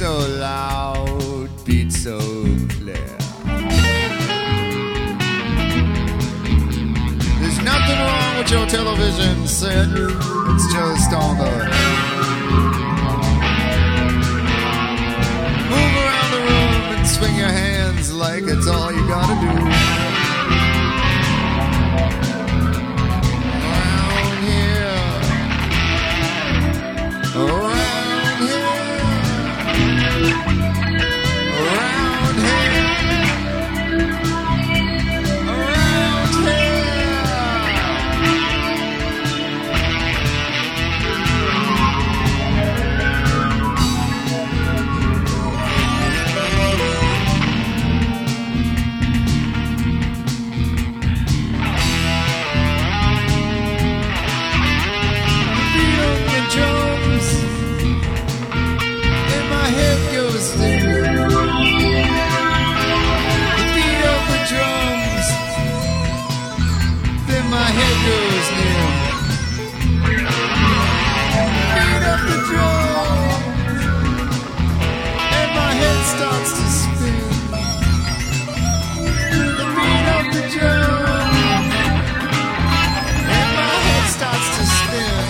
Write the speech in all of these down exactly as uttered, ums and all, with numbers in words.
so loud, beat so clear. There's nothing wrong with your television set, it's just on the move around the room and swing your hands like it's all you gotta do. Around here, around here, around here. Beat up the drums. My head goes near. Beat up the drum, and my head starts to spin. Beat up the drum, and my head starts to spin.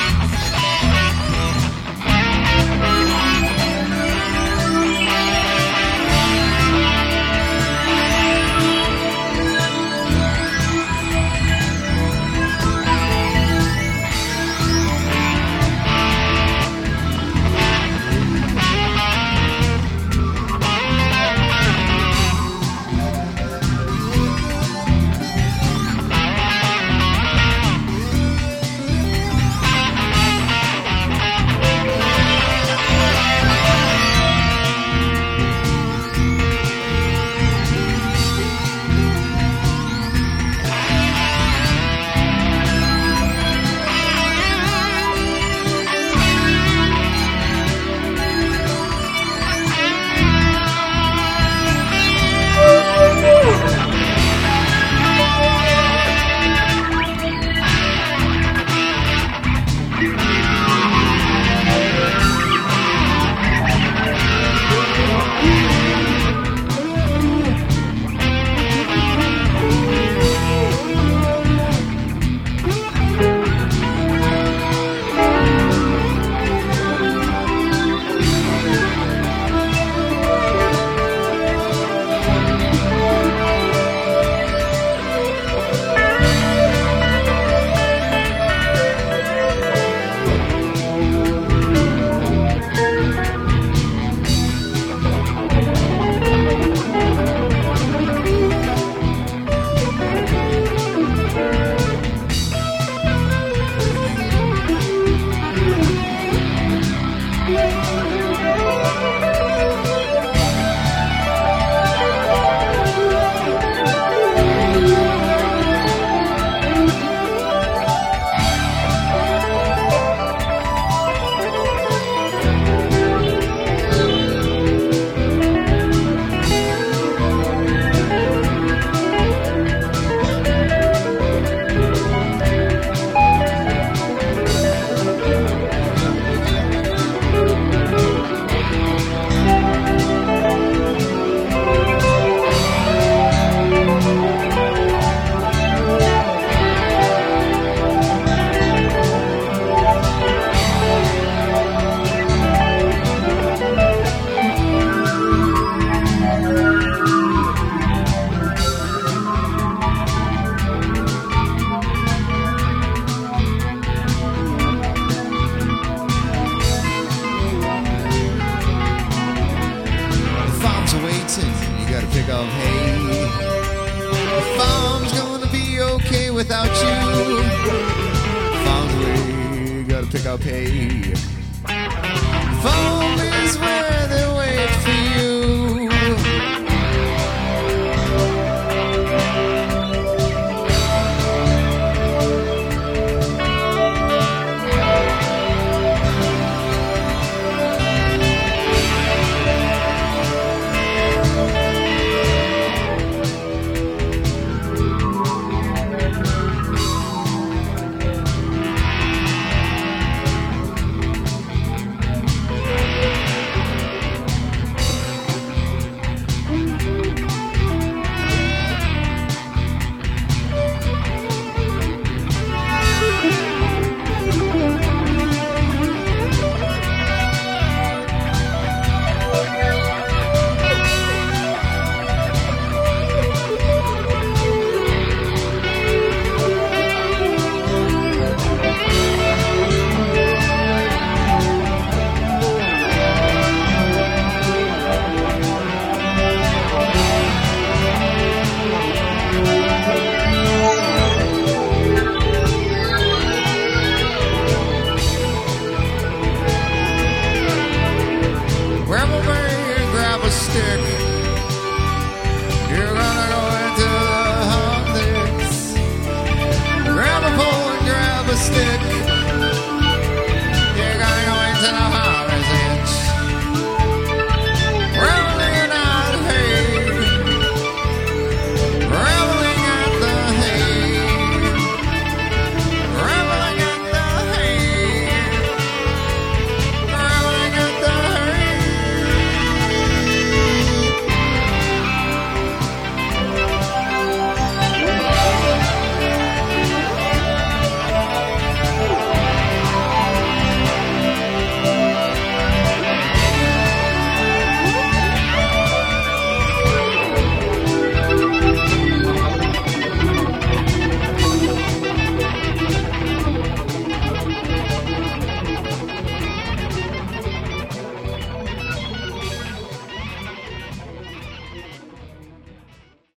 pick up hay. The farm's gonna be okay without you. Farm's away, gotta pick up hay.